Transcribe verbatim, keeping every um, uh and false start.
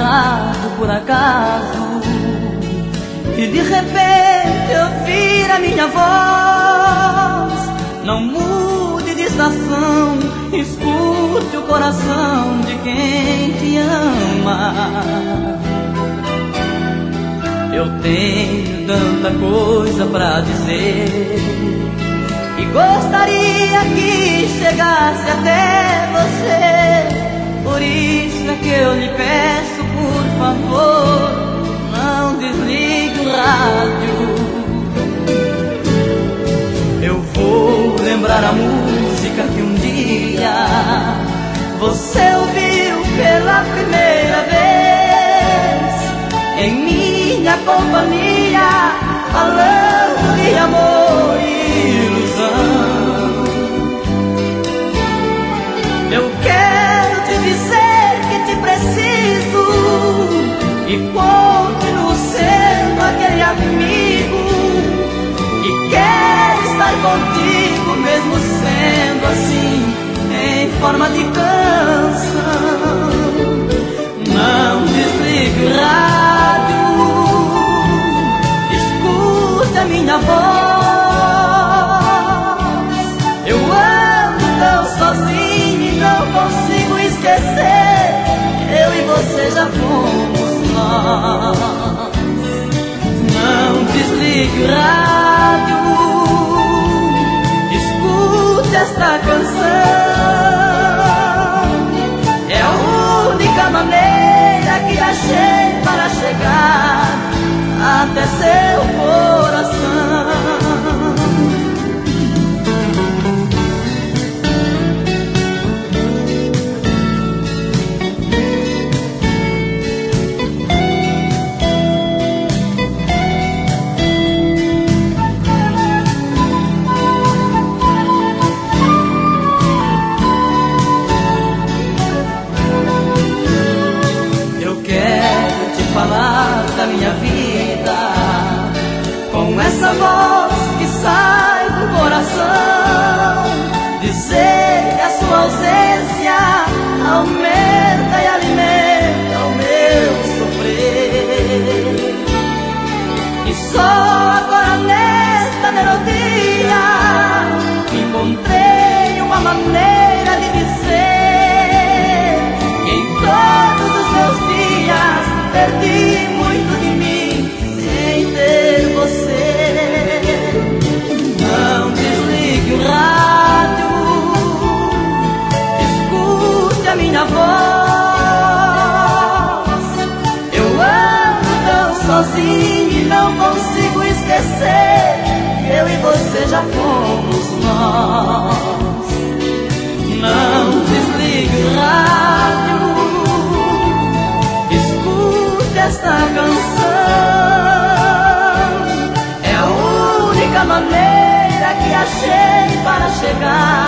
rádio por acaso e de repente ouvir a minha voz. Não mude de estação, escute o coração de quem te ama. Eu tenho tanta coisa pra dizer e gostaria que chegasse até você. Por isso é que eu lhe peço, por favor, não desligue o rádio. Eu vou lembrar a música que um dia você ouviu pela primeira vez em minha companhia, falando de amor e ilusão. Eu quero te dizer que te preciso e continuo sendo aquele amigo que quer estar contigo, mesmo sendo assim, em forma de canção. Não desligue o rádio, escute a minha voz. Eu ando tão sozinho e não consigo esquecer que eu e você já fomos nós. Não desligue o rádio, escute esta canção. É a única maneira que achei para chegar até seu coração. Falar da minha vida com essa voz que sai do coração, dizer que a sua ausência aumenta e alimenta o meu sofrer. E só agora nesta melodia encontrei uma maneira de dizer que em todos os meus dias perdi muito de mim sem ter você. Não desligue o rádio, escute a minha voz. Eu ando tão sozinho e não consigo esquecer que eu e você já fomos nós. Não desligue o rádio, esta canção. É a única maneira que achei para chegar